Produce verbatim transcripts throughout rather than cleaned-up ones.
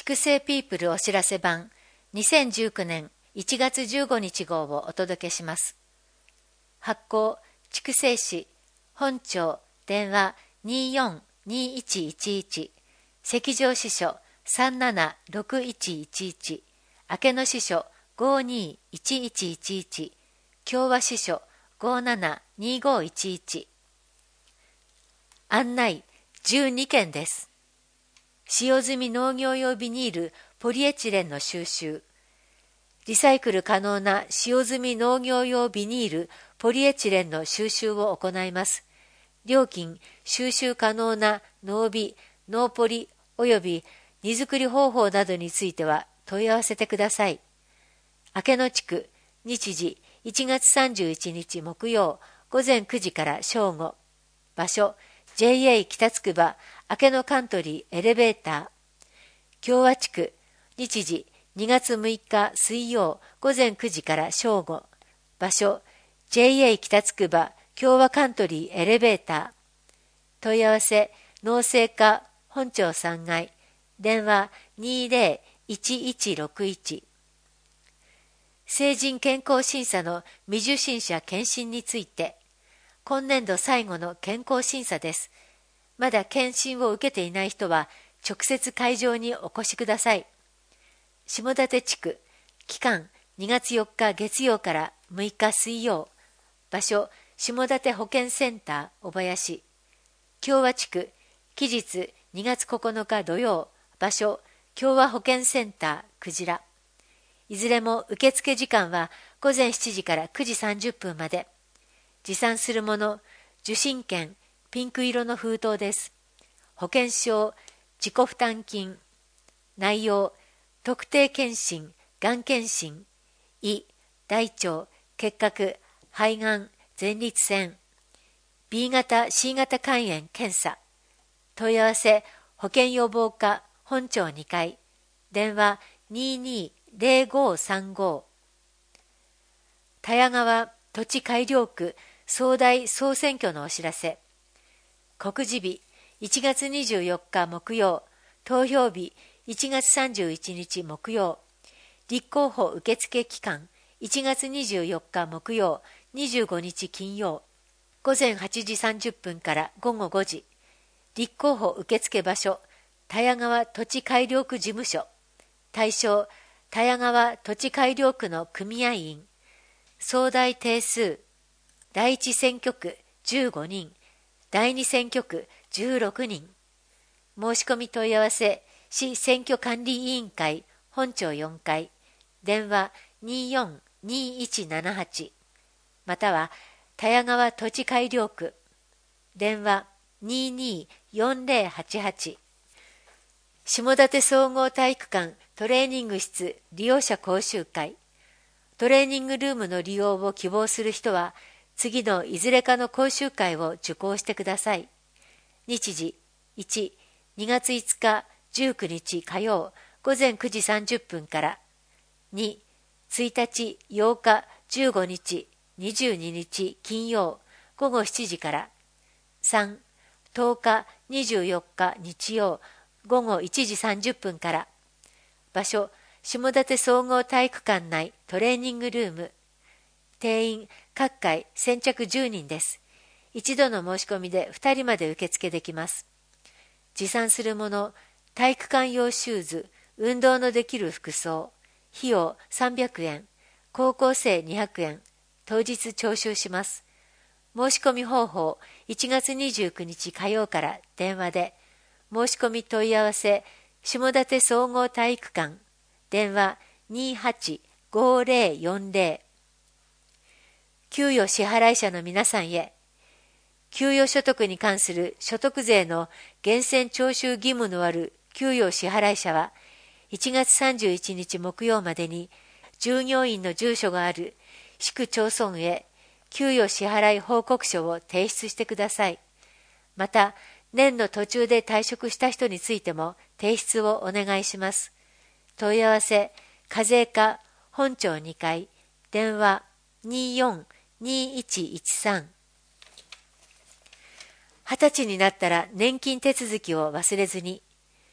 筑西ピープルお知らせ版にせんじゅうきゅうねんいちがつじゅうごにち号をお届けします。発行筑西市本庁電話 にーよんにーいちいちいち 赤条支所 さんななろくいちいちいち 明野支所 ごーにーいちいちいちいち 共和支所 ごーななにーごいちいち。案内じゅうにけんです。使用済み農業用ビニールポリエチレンの収集、リサイクル可能な使用済み農業用ビニールポリエチレンの収集を行います。料金、収集可能な農ビ、農ポリ及び荷造り方法などについては問い合わせてください。明野地区、日時いちがつさんじゅういちにち木曜午前くじから正午。場所、ジェイエー 北つくば明野カントリーエレベーター。共和地区、日時にがつむいか水曜午前くじから正午。場所、ジェイエー 北つくば共和カントリーエレベーター。問い合わせ、農政課本庁さんがい、電話 にーぜろいちいちろくいち。成人健康審査の未受診者検診について、今年度最後の健康審査です。まだ検診を受けていない人は直接会場にお越しください。下館地区、期間にがつよっか月曜からむいか水曜。場所、下館保健センター小林。共和地区、期日にがつここのか土曜。場所、共和保健センターくじら。いずれも受付時間はごぜんしちじからくじさんじゅっぷんまで。持参するもの、受診券、ピンク色の封筒です。保険証、自己負担金。内容、特定健診、がん検診、胃、大腸、結核、肺がん、前立腺、B 型、C 型肝炎検査。問い合わせ、保健予防課本庁にかい。電話にーにーぜろごさんご。田谷川土地改良区総代総選挙のお知らせ。告示日いちがつにじゅうよっか木曜、投票日いちがつさんじゅういちにち木曜、立候補受付期間いちがつにじゅうよっか木曜、にじゅうごにち金曜、ごぜんはちじさんじゅっぷんからごごごじ。立候補受付場所、田谷川土地改良区事務所。対象、田谷川土地改良区の組合員。総代定数、第一選挙区じゅうごにん、第二選挙区じゅうろくにん。申し込み問い合わせ、市選挙管理委員会本庁よんかい。電話にーよんにーいちななはち。または、田谷川土地改良区。電話にーにーよんぜろはちはち。下館総合体育館トレーニング室利用者講習会。トレーニングルームの利用を希望する人は、次のいずれかの講習会を受講してください。日時いち、にがついつかじゅうくにち火曜午前くじさんじゅっぷんから。に、ついたちようかじゅうごにちにじゅうににち金曜ごごしちじから。さん、とおかにじゅうよっか日曜ごごいちじさんじゅっぷんから。場所、下館総合体育館内トレーニングルーム。定員各回先着じゅうにんです。一度の申し込みでふたりまで受付できます。持参するもの、体育館用シューズ、運動のできる服装。費用さんびゃくえん、高校生にひゃくえん、当日徴収します。申し込み方法、いちがつにじゅうくにち火曜から電話で。申し込み問い合わせ、下館総合体育館。電話にーはちごぜろよんぜろ。給与支払い者の皆さんへ、給与所得に関する所得税の源泉徴収義務のある給与支払い者は、いちがつさんじゅういちにち木曜までに、従業員の住所がある市区町村へ、給与支払い報告書を提出してください。また、年の途中で退職した人についても提出をお願いします。問い合わせ、課税課本庁にかい、電話にーよんにーいちいちさん。二十歳になったら年金手続きを忘れずに。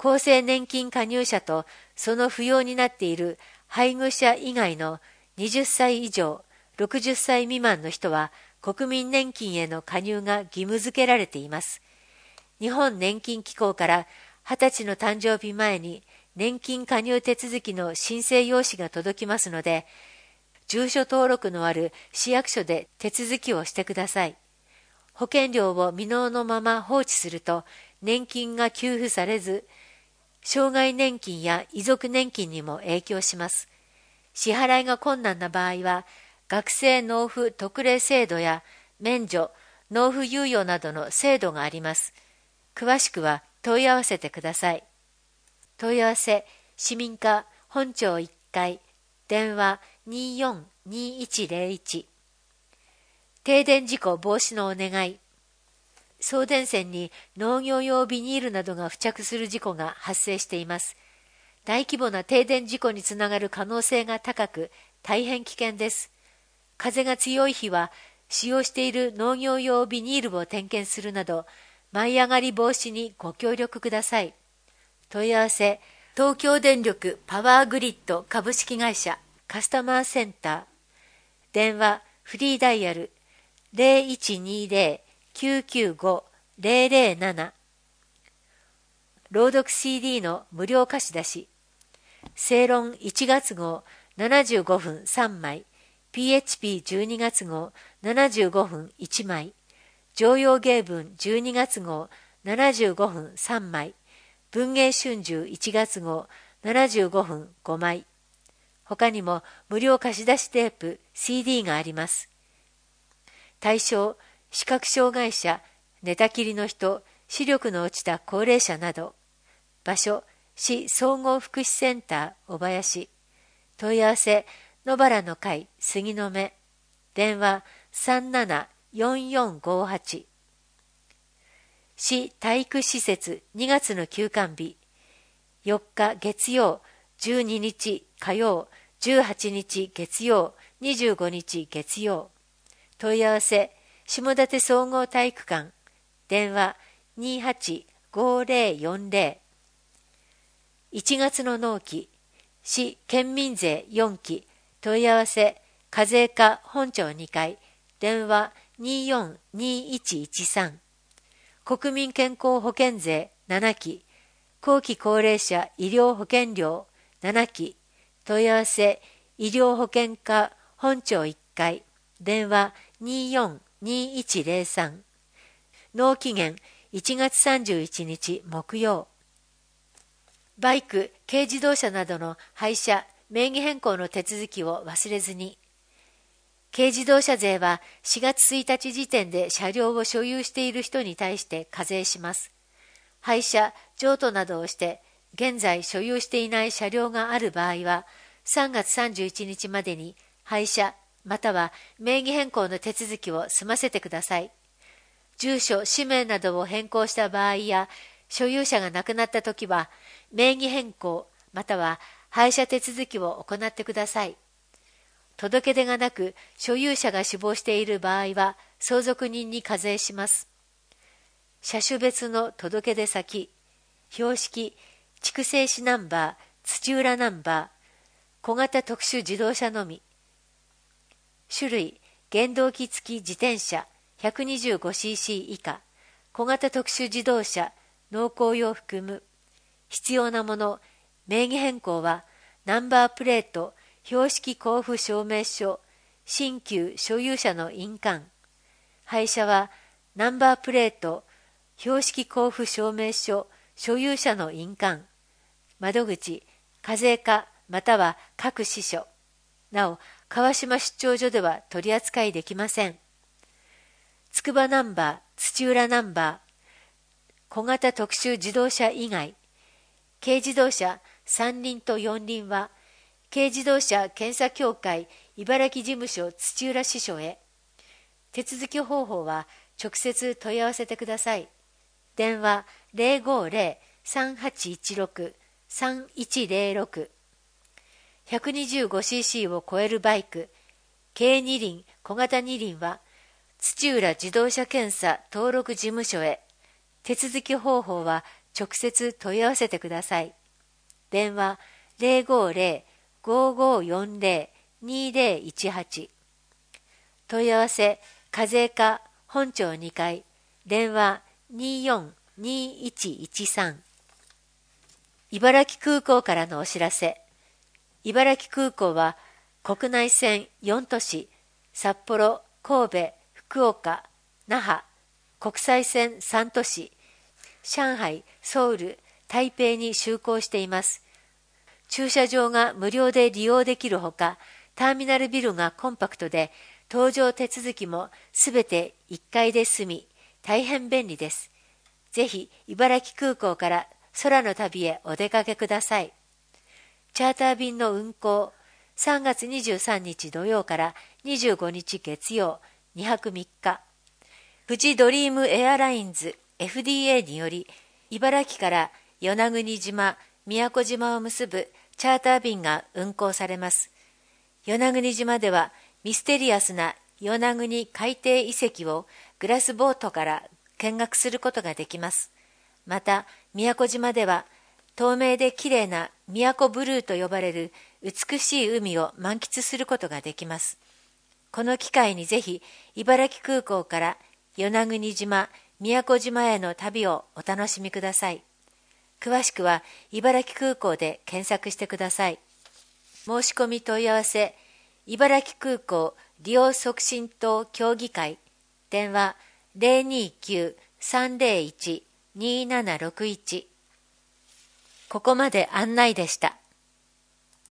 厚生年金加入者とその扶養になっている配偶者以外のはたち以上、ろくじゅっさい未満の人は国民年金への加入が義務付けられています。日本年金機構からはたちの誕生日前に年金加入手続きの申請用紙が届きますので、住所登録のある市役所で手続きをしてください。保険料を未納のまま放置すると年金が給付されず、障害年金や遺族年金にも影響します。支払いが困難な場合は、学生納付特例制度や免除、納付猶予などの制度があります。詳しくは問い合わせてください。問い合わせ、市民課本庁いっかい、電話にーよんにーいちゼロいち。停電事故防止のお願い。送電線に農業用ビニールなどが付着する事故が発生しています。大規模な停電事故につながる可能性が高く、大変危険です。風が強い日は、使用している農業用ビニールを点検するなど、舞い上がり防止にご協力ください。問い合わせ、東京電力パワーグリッド株式会社カスタマーセンター。電話、フリーダイヤル ゼロいちにゼロ きゅうきゅうご ゼロゼロなな。朗読 シーディー の無料貸し出し。正論いちがつ号ななじゅうごふんさんまい、ピーエイチピーじゅうにがつ号ななじゅうごふんいちまい、常用芸文じゅうにがつ号ななじゅうごふんさんまい、文藝春秋いちがつ号ななじゅうごふんごまい。他にも無料貸し出しテープ シーディー があります。対象、視覚障害者、寝たきりの人、視力の落ちた高齢者など。場所、市総合福祉センター小林。問い合わせ、野原の会杉の目。電話さんななよんよんごはち。市体育施設にがつの休館日。よっか月曜、じゅうににち火曜、じゅうはちにち月曜、にじゅうごにち月曜。問い合わせ、下館総合体育館。電話にーはちごゼロよんゼロ。いちがつの納期、市県民税よんき、問い合わせ、課税課本庁にかい、電話にーよんにーいちいちさん。国民健康保険税ななき、後期高齢者医療保険料ななき、問い合わせ、医療保険課本庁いっかい、電話にーよんにーいちゼロさん。納期限いちがつさんじゅういちにち木曜。バイク、軽自動車などの廃車、名義変更の手続きを忘れずに。軽自動車税はしがつついたち時点で車両を所有している人に対して課税します。廃車、譲渡などをして現在所有していない車両がある場合はさんがつさんじゅういちにちまでに廃車または名義変更の手続きを済ませてください。住所、氏名などを変更した場合や所有者が亡くなったときは名義変更または廃車手続きを行ってください。届け出がなく所有者が死亡している場合は相続人に課税します。車種別の届け出先、標識、筑西市ナンバー、土浦ナンバー、小型特殊自動車のみ。種類、原動機付き自転車 ひゃくにじゅうごシーシー 以下、小型特殊自動車、農耕用含む。必要なもの、名義変更は、ナンバープレート、標識交付証明書、新旧所有者の印鑑。廃車は、ナンバープレート、標識交付証明書、所有者の印鑑。窓口、課税課または各支所。なお、川島出張所では取り扱いできません。つくばナンバー、土浦ナンバー、小型特殊自動車以外、軽自動車三輪と四輪は、軽自動車検査協会茨城事務所土浦支所へ。手続き方法は直接問い合わせてください。電話 ゼロごゼロ さんはちいちろく さんいちゼロろく。ひゃくにじゅうごシーシー を超えるバイク、軽二輪、小型二輪は、土浦自動車検査登録事務所へ。手続き方法は直接問い合わせてください。電話 ゼロごゼロ ごごよんゼロ にゼロいちはち。問い合わせ課税課本庁にかい、電話 によんにいちいちさん。茨城空港からのお知らせ。茨城空港は国内線よん都市、札幌、神戸、福岡、那覇、国際線さん都市、上海、ソウル、台北に就航しています。駐車場が無料で利用できるほか、ターミナルビルがコンパクトで、搭乗手続きもすべていっかいで済み、大変便利です。ぜひ、茨城空港から空の旅へお出かけください。チャーター便の運航、さんがつにじゅうさんにち土曜からにじゅうごにち月曜、にはくみっか。富士ドリームエアラインズ エフディーエー により、茨城から与那国島、宮古島を結ぶチャーター便が運航されます。与那国島ではミステリアスな与那国海底遺跡をグラスボートから見学することができます。また、宮古島では透明で綺麗な宮古ブルーと呼ばれる美しい海を満喫することができます。この機会にぜひ茨城空港から与那国島、宮古島への旅をお楽しみください。詳しくは茨城空港で検索してください。申し込み問い合わせ、茨城空港利用促進等協議会、電話 ゼロにきゅう さんゼロいち にーななろくいち。ここまで案内でした。